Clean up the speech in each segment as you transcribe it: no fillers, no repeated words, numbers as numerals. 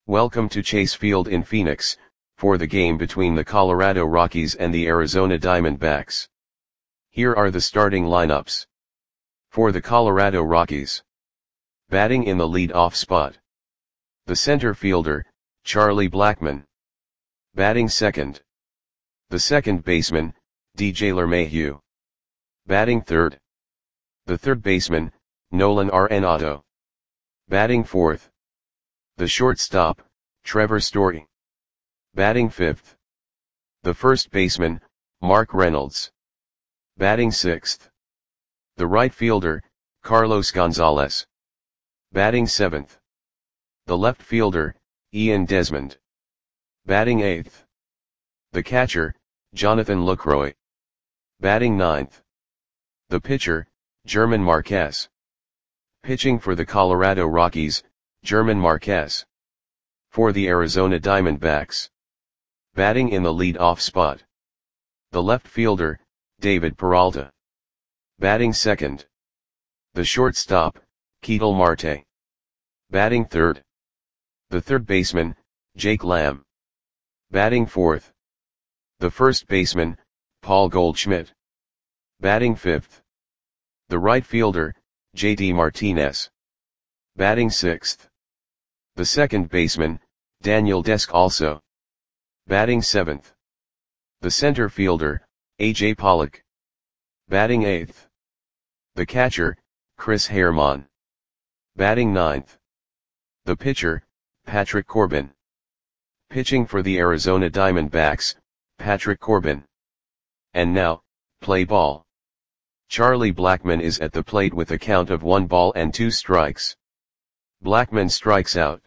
Welcome to Chase Field in Phoenix, for the game between the Colorado Rockies and the Arizona Diamondbacks. Here are the starting lineups. For the Colorado Rockies. Batting in the lead-off spot. The center fielder, Charlie Blackmon. Batting second. The second baseman, DJ LeMahieu. Batting third. The third baseman, Nolan Arenado. Batting fourth. The shortstop, Trevor Story. Batting fifth. The first baseman, Mark Reynolds. Batting sixth. The right fielder, Carlos Gonzalez. Batting seventh. The left fielder, Ian Desmond. Batting eighth. The catcher, Jonathan Lucroy. Batting ninth. The pitcher, German Marquez. Pitching for the Colorado Rockies, German Marquez. For the Arizona Diamondbacks. Batting in the lead-off spot. The left fielder, David Peralta. Batting second. The shortstop, Ketel Marte. Batting third. The third baseman, Jake Lamb. Batting fourth. The first baseman, Paul Goldschmidt. Batting fifth. The right fielder, JD Martinez. Batting sixth. The second baseman, Daniel Descalso. Batting seventh. The center fielder, AJ Pollock. Batting eighth. The catcher, Chris Herrmann. Batting ninth. The pitcher, Patrick Corbin. Pitching for the Arizona Diamondbacks, Patrick Corbin. And now, play ball. Charlie Blackmon is at the plate with a count of 1 ball and 2 strikes. Blackmon strikes out.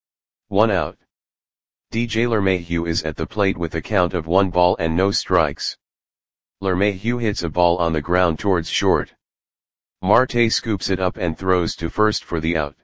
1 out. DJ LeMahieu is at the plate with a count of 1 ball and no strikes. LeMahieu hits a ball on the ground towards short. Marte scoops it up and throws to first for the out.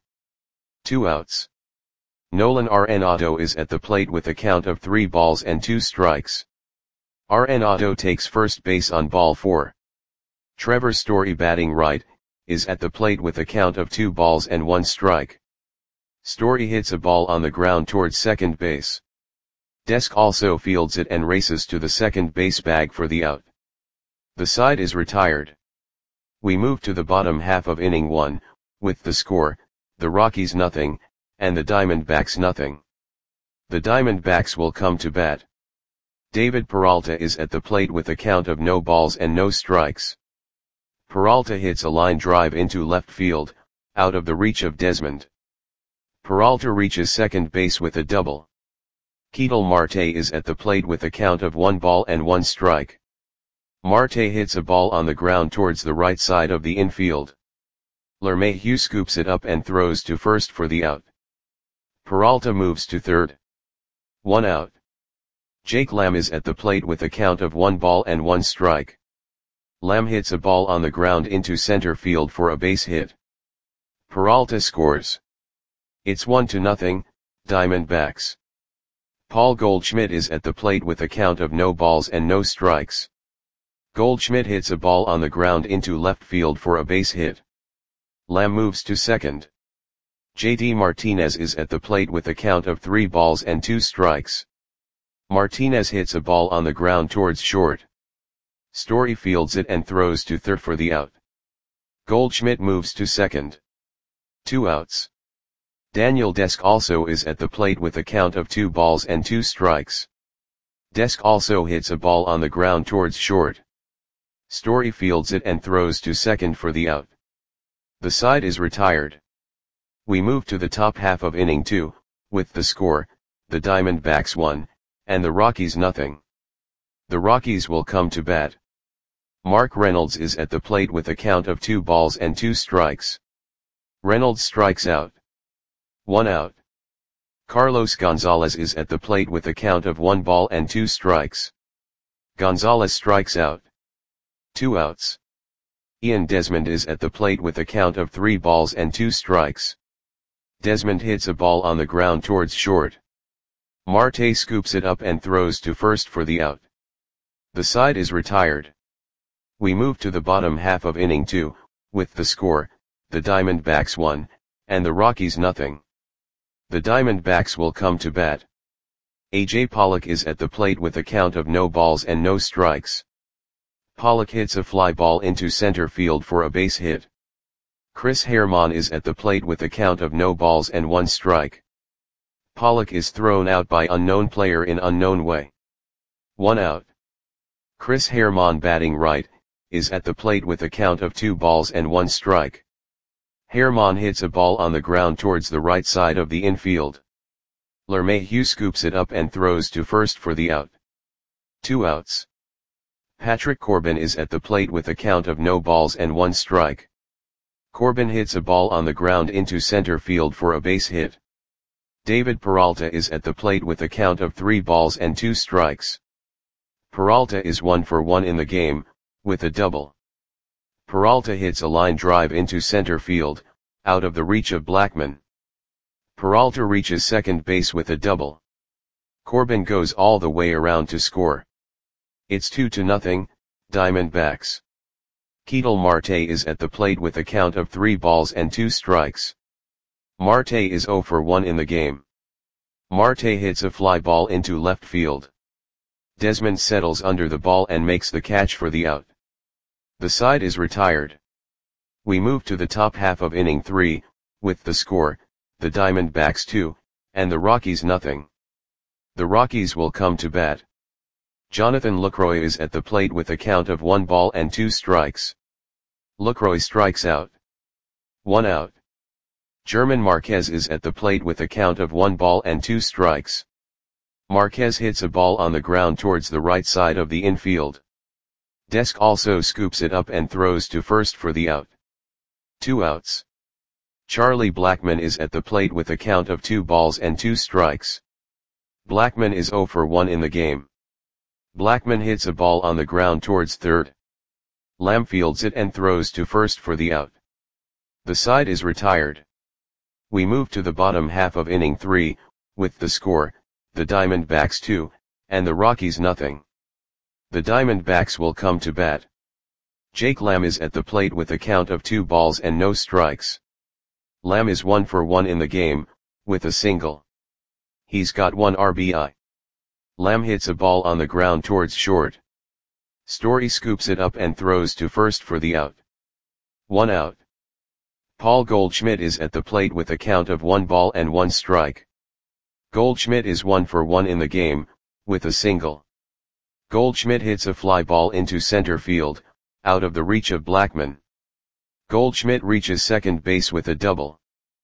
2 outs. Nolan Arenado is at the plate with a count of 3 balls and 2 strikes. Arenado takes first base on ball 4. Trevor Story, batting right, is at the plate with a count of 2 balls and 1 strike. Story hits a ball on the ground towards second base. Descalso fields it and races to the second base bag for the out. The side is retired. We move to the bottom half of inning 1, with the score, the Rockies nothing, and the Diamondbacks nothing. The Diamondbacks will come to bat. David Peralta is at the plate with a count of no balls and no strikes. Peralta hits a line drive into left field, out of the reach of Desmond. Peralta reaches second base with a double. Ketel Marte is at the plate with a count of 1 ball and 1 strike. Marte hits a ball on the ground towards the right side of the infield. LeMahieu scoops it up and throws to first for the out. Peralta moves to third. 1 out. Jake Lamb is at the plate with a count of 1 ball and 1 strike. Lamb hits a ball on the ground into center field for a base hit. Peralta scores. It's 1-0, Diamondbacks. Paul Goldschmidt is at the plate with a count of no balls and no strikes. Goldschmidt hits a ball on the ground into left field for a base hit. Lamb moves to second. JD Martinez is at the plate with a count of 3 balls and 2 strikes. Martinez hits a ball on the ground towards short. Story fields it and throws to third for the out. Goldschmidt moves to second. 2 outs. Daniel Descalso is at the plate with a count of 2 balls and 2 strikes. Descalso hits a ball on the ground towards short. Story fields it and throws to second for the out. The side is retired. We move to the top half of inning 2, with the score, the Diamondbacks 1, and the Rockies nothing. The Rockies will come to bat. Mark Reynolds is at the plate with a count of 2 balls and 2 strikes. Reynolds strikes out. 1 out. Carlos Gonzalez is at the plate with a count of 1 ball and 2 strikes. Gonzalez strikes out. 2 outs. Ian Desmond is at the plate with a count of 3 balls and 2 strikes. Desmond hits a ball on the ground towards short. Marte scoops it up and throws to first for the out. The side is retired. We move to the bottom half of inning 2, with the score, the Diamondbacks 1, and the Rockies nothing. The Diamondbacks will come to bat. A.J. Pollock is at the plate with a count of no balls and no strikes. Pollock hits a fly ball into center field for a base hit. Chris Herrmann is at the plate with a count of no balls and one strike. Pollock is thrown out by unknown player in unknown way. 1 out. Chris Herrmann, batting right, is at the plate with a count of 2 balls and 1 strike. Herrmann hits a ball on the ground towards the right side of the infield. LeMahieu scoops it up and throws to first for the out. 2 outs. Patrick Corbin is at the plate with a count of no balls and 1 strike. Corbin hits a ball on the ground into center field for a base hit. David Peralta is at the plate with a count of 3 balls and 2 strikes. Peralta is 1 for 1 in the game, with a double. Peralta hits a line drive into center field, out of the reach of Blackmon. Peralta reaches second base with a double. Corbin goes all the way around to score. It's 2-0, Diamondbacks. Ketel Marte is at the plate with a count of 3 balls and 2 strikes. Marte is 0 for 1 in the game. Marte hits a fly ball into left field. Desmond settles under the ball and makes the catch for the out. The side is retired. We move to the top half of inning 3, with the score, the Diamondbacks 2, and the Rockies 0. The Rockies will come to bat. Jonathan Lucroy is at the plate with a count of 1 ball and 2 strikes. Lucroy strikes out. 1 out. German Marquez is at the plate with a count of 1 ball and 2 strikes. Marquez hits a ball on the ground towards the right side of the infield. Desk also scoops it up and throws to first for the out. 2 outs. Charlie Blackmon is at the plate with a count of 2 balls and 2 strikes. Blackmon is 0 for 1 in the game. Blackmon hits a ball on the ground towards third. Lamb fields it and throws to first for the out. The side is retired. We move to the bottom half of inning 3, with the score, the Diamondbacks 2, and the Rockies 0. The Diamondbacks will come to bat. Jake Lamb is at the plate with a count of 2 balls and no strikes. Lamb is 1 for 1 in the game, with a single. He's got 1 RBI. Lamb hits a ball on the ground towards short. Story scoops it up and throws to first for the out. 1 out. Paul Goldschmidt is at the plate with a count of 1 ball and 1 strike. Goldschmidt is 1 for 1 in the game, with a single. Goldschmidt hits a fly ball into center field, out of the reach of Blackmon. Goldschmidt reaches second base with a double.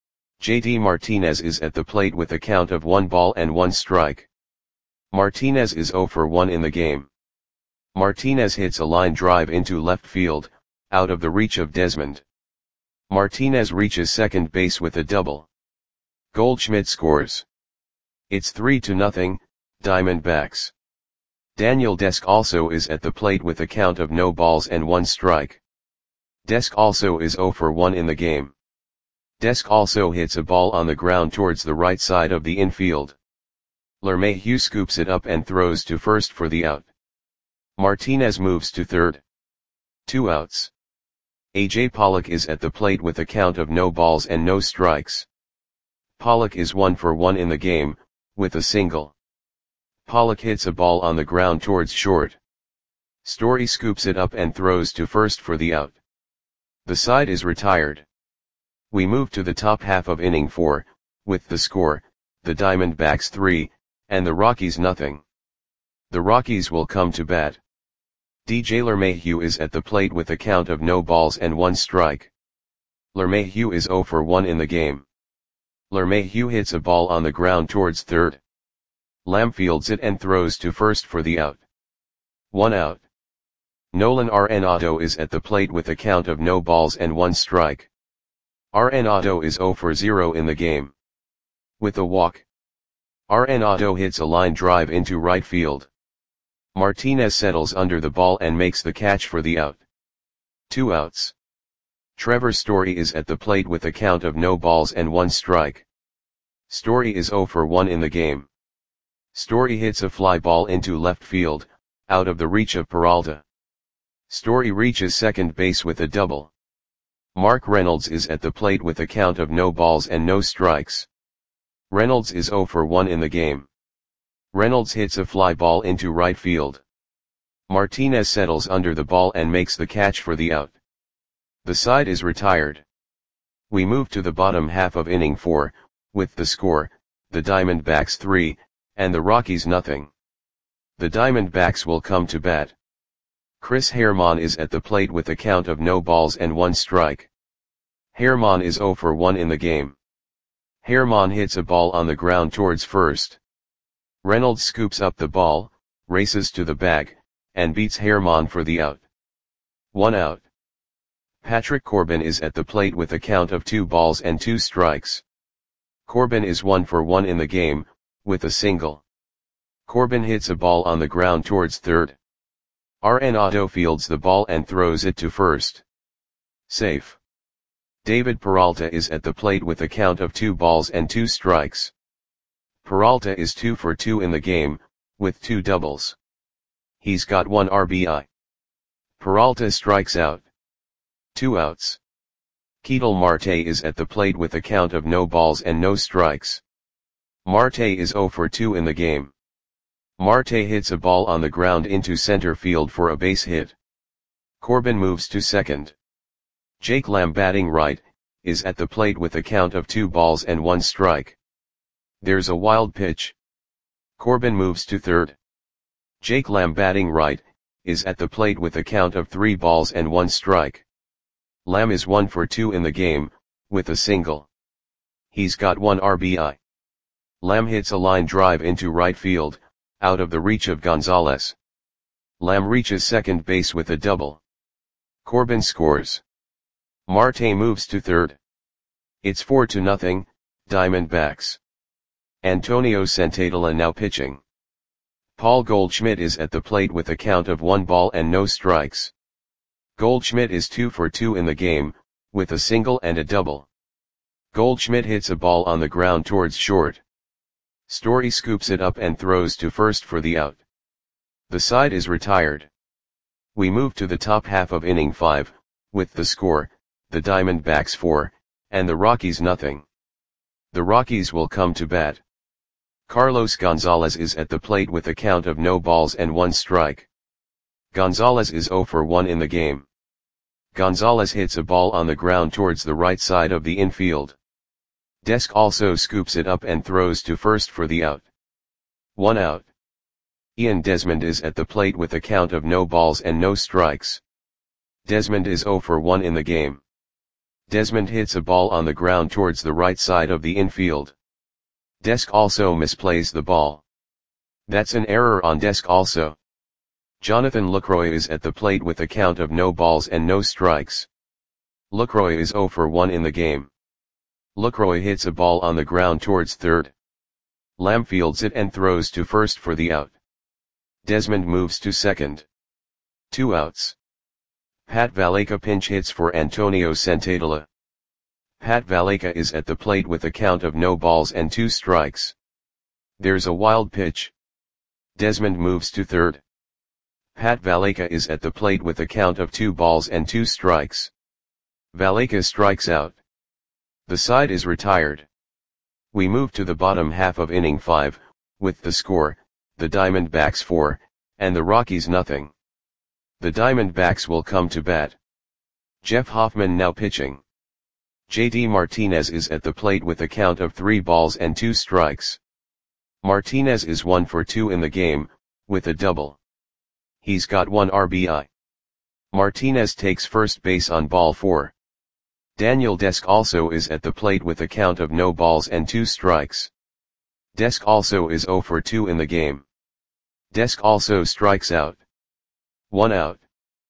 JD Martinez is at the plate with a count of 1 ball and 1 strike. Martinez is 0 for 1 in the game. Martinez hits a line drive into left field, out of the reach of Desmond. Martinez reaches second base with a double. Goldschmidt scores. It's 3-0, Diamondbacks. Daniel Desk also is at the plate with a count of no balls and 1 strike. Desk also is 0 for 1 in the game. Desk also hits a ball on the ground towards the right side of the infield. LeMahieu scoops it up and throws to first for the out. Martinez moves to third. 2 outs. A.J. Pollock is at the plate with a count of no balls and no strikes. Pollock is 1 for 1 in the game, with a single. Pollock hits a ball on the ground towards short. Story scoops it up and throws to first for the out. The side is retired. We move to the top half of inning 4, with the score, the Diamondbacks 3, and the Rockies 0. The Rockies will come to bat. DJ LeMahieu is at the plate with a count of no balls and 1 strike. LeMahieu is 0 for 1 in the game. LeMahieu hits a ball on the ground towards third. Lamb fields it and throws to first for the out. 1 out. Nolan Arenado is at the plate with a count of no balls and 1 strike. Arenado is 0 for 0 in the game. With a walk. Arenado hits a line drive into right field. Martinez settles under the ball and makes the catch for the out. 2 outs. Trevor Story is at the plate with a count of no balls and 1 strike. Story is 0 for 1 in the game. Story hits a fly ball into left field, out of the reach of Peralta. Story reaches second base with a double. Mark Reynolds is at the plate with a count of no balls and no strikes. Reynolds is 0 for 1 in the game. Reynolds hits a fly ball into right field. Martinez settles under the ball and makes the catch for the out. The side is retired. We move to the bottom half of inning 4, with the score, the Diamondbacks 3, and the Rockies nothing. The Diamondbacks will come to bat. Chris Herrmann is at the plate with a count of no balls and 1 strike. Herrmann is 0 for 1 in the game. Herrmann hits a ball on the ground towards first. Reynolds scoops up the ball, races to the bag, and beats Herrmann for the out. 1 out. Patrick Corbin is at the plate with a count of 2 balls and 2 strikes. Corbin is 1 for 1 in the game, with a single. Corbin hits a ball on the ground towards third. Arenado fields the ball and throws it to first. Safe. David Peralta is at the plate with a count of 2 balls and 2 strikes. Peralta is 2 for 2 in the game, with 2 doubles. He's got 1 RBI. Peralta strikes out. 2 outs. Ketel Marte is at the plate with a count of no balls and no strikes. Marte is 0 for 2 in the game. Marte hits a ball on the ground into center field for a base hit. Corbin moves to second. Jake Lamb, batting right, is at the plate with a count of 2 balls and 1 strike. There's a wild pitch. Corbin moves to third. Jake Lamb, batting right, is at the plate with a count of 3 balls and 1 strike. Lamb is 1 for 2 in the game, with a single. He's got 1 RBI. Lamb hits a line drive into right field, out of the reach of Gonzalez. Lamb reaches second base with a double. Corbin scores. Marte moves to third. It's 4-0, Diamondbacks. Antonio Santadela now pitching. Paul Goldschmidt is at the plate with a count of 1 ball and no strikes. Goldschmidt is 2 for 2 in the game, with a single and a double. Goldschmidt hits a ball on the ground towards short. Story scoops it up and throws to first for the out. The side is retired. We move to the top half of inning 5, with the score, the Diamondbacks 4, and the Rockies nothing. The Rockies will come to bat. Carlos Gonzalez is at the plate with a count of no balls and 1 strike. Gonzalez is 0 for 1 in the game. Gonzalez hits a ball on the ground towards the right side of the infield. Desk also scoops it up and throws to first for the out. 1 out. Ian Desmond is at the plate with a count of no balls and no strikes. Desmond is 0 for 1 in the game. Desmond hits a ball on the ground towards the right side of the infield. Desk also misplays the ball. That's an error on Desk also. Jonathan Lucroy is at the plate with a count of no balls and no strikes. Lucroy is 0 for 1 in the game. Lucroy hits a ball on the ground towards third. Lamb fields it and throws to first for the out. Desmond moves to second. 2 outs. Pat Valaika pinch hits for Antonio Santadela. Pat Valaika is at the plate with a count of no balls and 2 strikes. There's a wild pitch. Desmond moves to third. Pat Valaika is at the plate with a count of 2 balls and 2 strikes. Valaika strikes out. The side is retired. We move to the bottom half of inning 5, with the score, the Diamondbacks 4, and the Rockies nothing. The Diamondbacks will come to bat. Jeff Hoffman now pitching. JD Martinez is at the plate with a count of 3 balls and 2 strikes. Martinez is 1 for 2 in the game, with a double. He's got 1 RBI. Martinez takes first base on ball 4. Daniel Desk also is at the plate with a count of no balls and 2 strikes. Desk also is 0 for 2 in the game. Desk also strikes out. 1 out.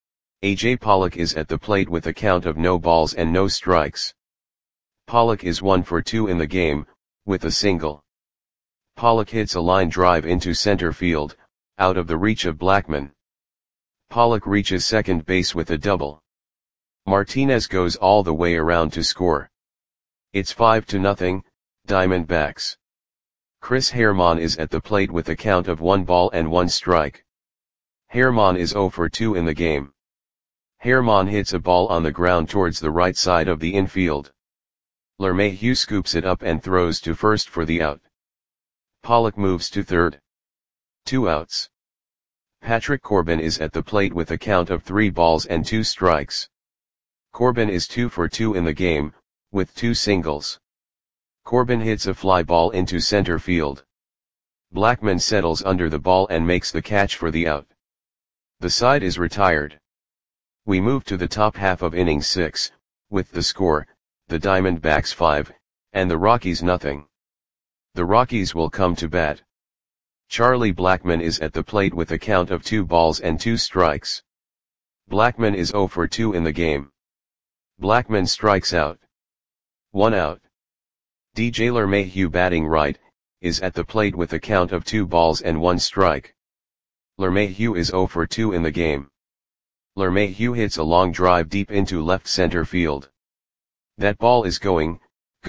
AJ Pollock is at the plate with a count of no balls and no strikes. Pollock is 1 for 2 in the game, with a single. Pollock hits a line drive into center field, out of the reach of Blackmon. Pollock reaches second base with a double. Martinez goes all the way around to score. It's 5-0, Diamondbacks. Chris Herrmann is at the plate with a count of 1 ball and 1 strike. Herrmann is 0 for 2 in the game. Herrmann hits a ball on the ground towards the right side of the infield. LeMahieu scoops it up and throws to first for the out. Pollock moves to third. 2 outs. Patrick Corbin is at the plate with a count of 3 balls and 2 strikes. Corbin is 2 for 2 in the game, with 2 singles. Corbin hits a fly ball into center field. Blackmon settles under the ball and makes the catch for the out. The side is retired. We move to the top half of inning 6, with the score, the Diamondbacks 5, and the Rockies nothing. The Rockies will come to bat. Charlie Blackmon is at the plate with a count of 2 balls and 2 strikes. Blackmon is 0 for 2 in the game. Blackmon strikes out. 1 out. DJ LeMahieu batting right, is at the plate with a count of 2 balls and 1 strike. LeMahieu is 0 for 2 in the game. LeMahieu hits a long drive deep into left center field. That ball is gone.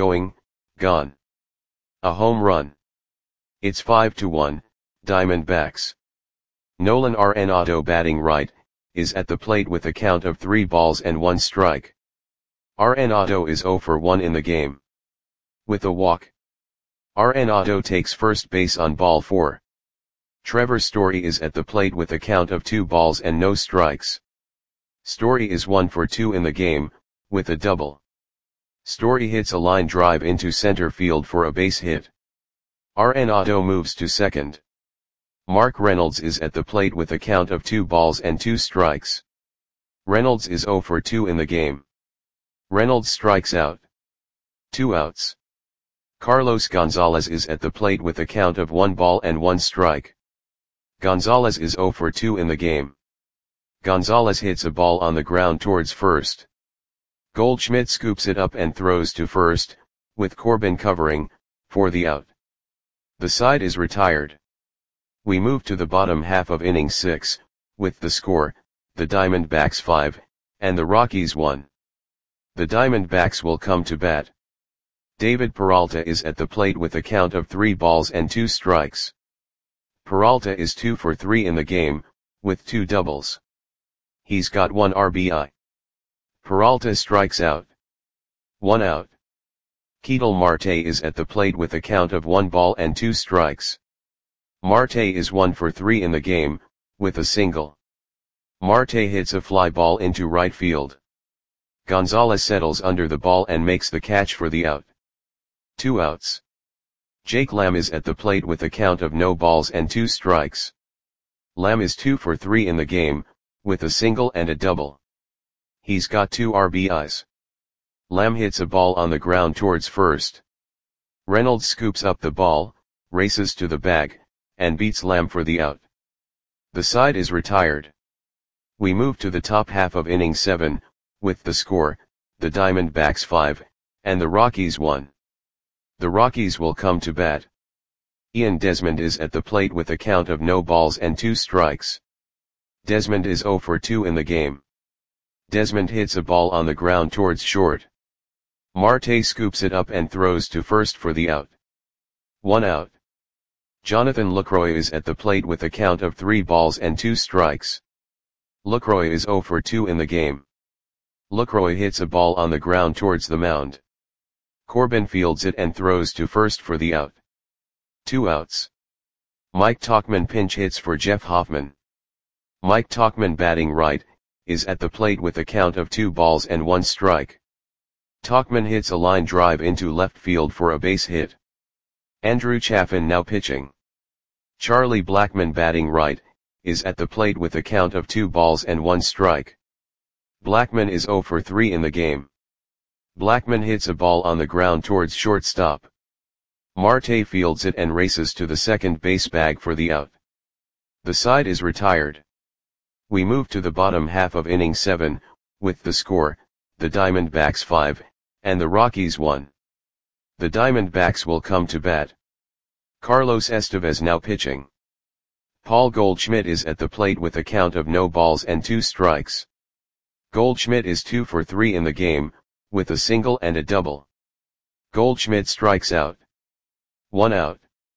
A home run. It's 5-1, Diamondbacks. Nolan Arenado batting right, is at the plate with a count of 3 balls and 1 strike. Arenado is 0 for 1 in the game. With a walk. Arenado takes first base on ball 4. Trevor Story is at the plate with a count of 2 balls and no strikes. Story is 1 for 2 in the game, with a double. Story hits a line drive into center field for a base hit. Arenado moves to second. Mark Reynolds is at the plate with a count of 2 balls and 2 strikes. Reynolds is 0 for 2 in the game. Reynolds strikes out. 2 outs. Carlos Gonzalez is at the plate with a count of 1 ball and 1 strike. Gonzalez is 0 for 2 in the game. Gonzalez hits a ball on the ground towards first. Goldschmidt scoops it up and throws to first, with Corbin covering, for the out. The side is retired. We move to the bottom half of inning 6, with the score, the Diamondbacks 5, and the Rockies 1. The Diamondbacks will come to bat. David Peralta is at the plate with a count of 3 balls and 2 strikes. Peralta is 2 for 3 in the game, with 2 doubles. He's got 1 RBI. Peralta strikes out. 1 out. Ketel Marte is at the plate with a count of 1 ball and 2 strikes. Marte is 1 for 3 in the game, with a single. Marte hits a fly ball into right field. Gonzalez settles under the ball and makes the catch for the out. 2 outs. Jake Lamb is at the plate with a count of no balls and 2 strikes. Lamb is 2 for 3 in the game, with a single and a double. He's got 2 RBIs. Lamb hits a ball on the ground towards first. Reynolds scoops up the ball, races to the bag, and beats Lamb for the out. The side is retired. We move to the top half of inning 7, with the score, the Diamondbacks 5, and the Rockies 1. The Rockies will come to bat. Ian Desmond is at the plate with a count of no balls and 2 strikes. Desmond is 0 for 2 in the game. Desmond hits a ball on the ground towards short. Marte scoops it up and throws to first for the out. 1 out. Jonathan Lucroy is at the plate with a count of 3 balls and 2 strikes. Lucroy is 0 for 2 in the game. Lucroy hits a ball on the ground towards the mound. Corbin fields it and throws to first for the out. 2 outs. Mike Tauchman pinch hits for Jeff Hoffman. Mike Tauchman batting right, is at the plate with a count of 2 balls and 1 strike. Tauchman hits a line drive into left field for a base hit. Andrew Chaffin now pitching. Charlie Blackmon batting right, is at the plate with a count of 2 balls and 1 strike. Blackmon is 0 for 3 in the game. Blackmon hits a ball on the ground towards shortstop. Marte fields it and races to the second base bag for the out. The side is retired. We move to the bottom half of inning 7, with the score, the Diamondbacks 5, and the Rockies 1. The Diamondbacks will come to bat. Carlos Estevez now pitching. Paul Goldschmidt is at the plate with a count of no balls and 2 strikes. Goldschmidt is 2 for 3 in the game, with a single and a double. Goldschmidt strikes out. 1 out.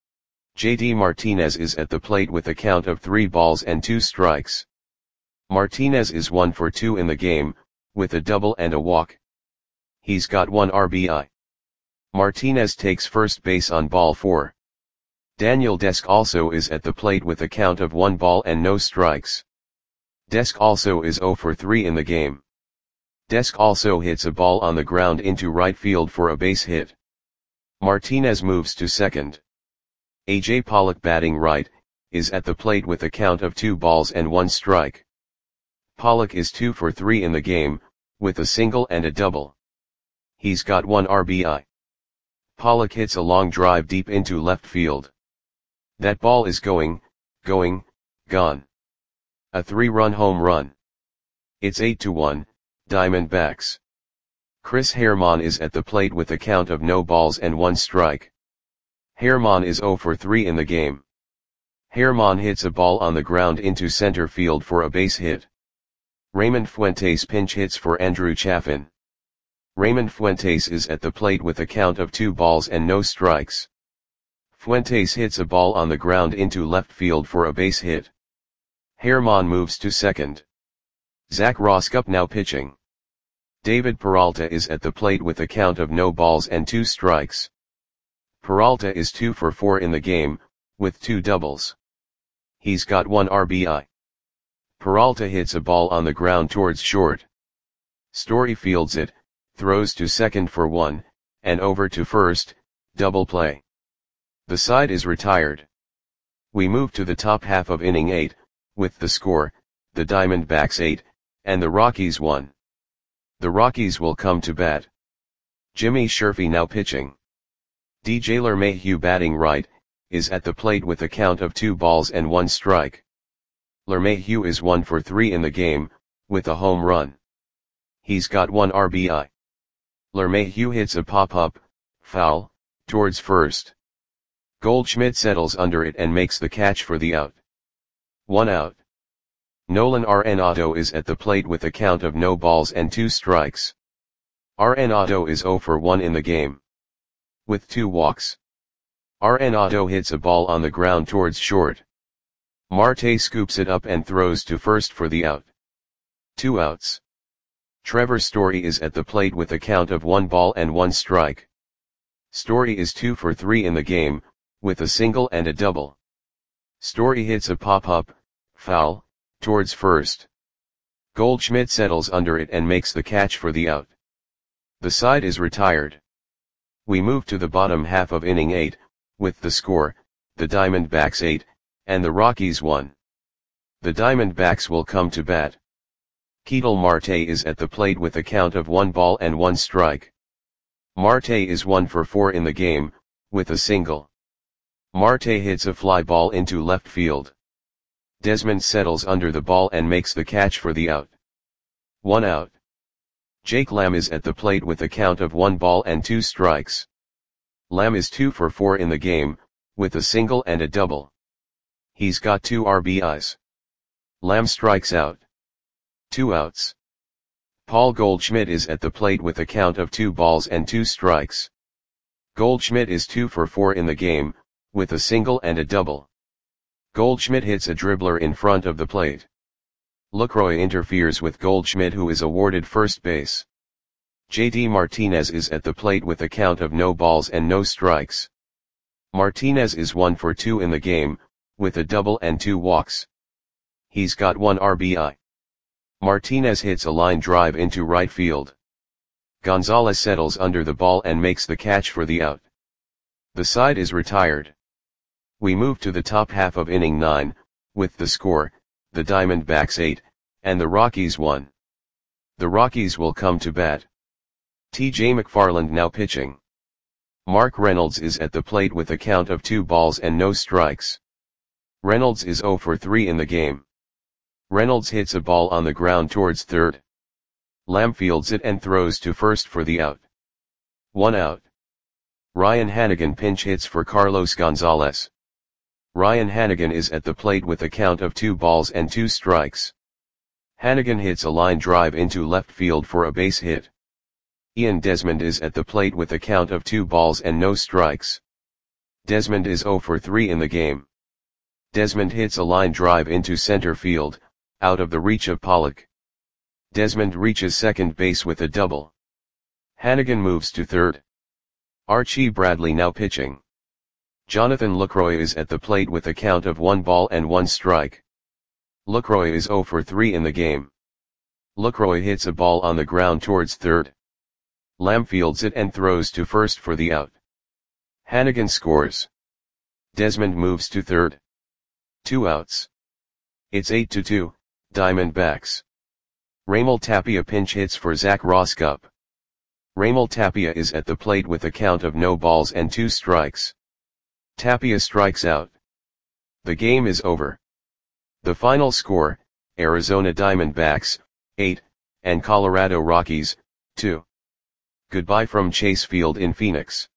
JD Martinez is at the plate with a count of 3 balls and 2 strikes. Martinez is 1 for 2 in the game, with a double and a walk. He's got 1 RBI. Martinez takes first base on ball 4. Daniel Desk also is at the plate with a count of 1 ball and no strikes. Desk also is 0 for 3 in the game. Desk also hits a ball on the ground into right field for a base hit. Martinez moves to second. A.J. Pollock, batting right, is at the plate with a count of 2 balls and 1 strike. Pollock is 2 for 3 in the game, with a single and a double. He's got 1 RBI. Pollock hits a long drive deep into left field. That ball is gone. A 3-run home run. It's 8-1, Diamondbacks. Chris Herrmann is at the plate with a count of no balls and 1 strike. Herrmann is 0 for 3 in the game. Herrmann hits a ball on the ground into center field for a base hit. Raymond Fuentes pinch hits for Andrew Chafin. Raymond Fuentes is at the plate with a count of 2 balls and no strikes. Fuentes hits a ball on the ground into left field for a base hit. Herrmann moves to second. Zach Roskup now pitching. David Peralta is at the plate with a count of no balls and 2 strikes. Peralta is 2 for 4 in the game, with 2 doubles. He's got 1 RBI. Peralta hits a ball on the ground towards short. Story fields it, throws to second for 1, and over to first, double play. The side is retired. We move to the top half of inning 8, with the score, the Diamondbacks 8, and the Rockies 1. The Rockies will come to bat. Jimmy Sherfy now pitching. DJ LeMahieu, batting right, is at the plate with a count of 2 balls and 1 strike. LeMahieu is 1 for 3 in the game, with a home run. He's got 1 RBI. LeMahieu hits a pop-up, foul, towards first. Goldschmidt settles under it and makes the catch for the out. 1 out. Nolan Arenado is at the plate with a count of no balls and 2 strikes. Arenado is 0 for 1 in the game, with 2 walks. Arenado hits a ball on the ground towards short. Marte scoops it up and throws to first for the out. 2 outs. Trevor Story is at the plate with a count of 1 ball and 1 strike. Story is 2 for 3 in the game, with a single and a double. Story hits a pop-up, foul, towards first. Goldschmidt settles under it and makes the catch for the out. The side is retired. We move to the bottom half of inning 8, with the score, the Diamondbacks 8, and the Rockies 1. The Diamondbacks will come to bat. Ketel Marte is at the plate with a count of 1 ball and 1 strike. Marte is 1 for 4 in the game, with a single. Marte hits a fly ball into left field. Desmond settles under the ball and makes the catch for the out. 1 out. Jake Lamb is at the plate with a count of 1 ball and 2 strikes. Lamb is 2 for 4 in the game, with a single and a double. He's got 2 RBIs. Lamb strikes out. 2 outs. Paul Goldschmidt is at the plate with a count of 2 balls and 2 strikes. Goldschmidt is 2 for 4 in the game, with a single and a double. Goldschmidt hits a dribbler in front of the plate. Lucroy interferes with Goldschmidt, who is awarded first base. JD Martinez is at the plate with a count of no balls and no strikes. Martinez is 1 for 2 in the game, with a double and 2 walks. He's got 1 RBI. Martinez hits a line drive into right field. Gonzalez settles under the ball and makes the catch for the out. The side is retired. We move to the top half of inning 9, with the score, the Diamondbacks 8, and the Rockies 1. The Rockies will come to bat. TJ McFarland now pitching. Mark Reynolds is at the plate with a count of 2 balls and no strikes. Reynolds is 0 for 3 in the game. Reynolds hits a ball on the ground towards third. Lamb fields it and throws to first for the out. 1 out. Ryan Hanigan pinch hits for Carlos Gonzalez. Ryan Hanigan is at the plate with a count of 2 balls and 2 strikes. Hanigan hits a line drive into left field for a base hit. Ian Desmond is at the plate with a count of 2 balls and no strikes. Desmond is 0 for 3 in the game. Desmond hits a line drive into center field, out of the reach of Pollock. Desmond reaches second base with a double. Hanigan moves to third. Archie Bradley now pitching. Jonathan Lucroy is at the plate with a count of 1 ball and 1 strike. Lucroy is 0 for 3 in the game. Lucroy hits a ball on the ground towards third. Lamb fields it and throws to first for the out. Hannigan scores. Desmond moves to third. 2 outs. It's 8-2, Diamondbacks. Raimel Tapia pinch hits for Zach Roskup. Raimel Tapia is at the plate with a count of no balls and 2 strikes. Tapia strikes out. The game is over. The final score, Arizona Diamondbacks, 8, and Colorado Rockies, 2. Goodbye from Chase Field in Phoenix.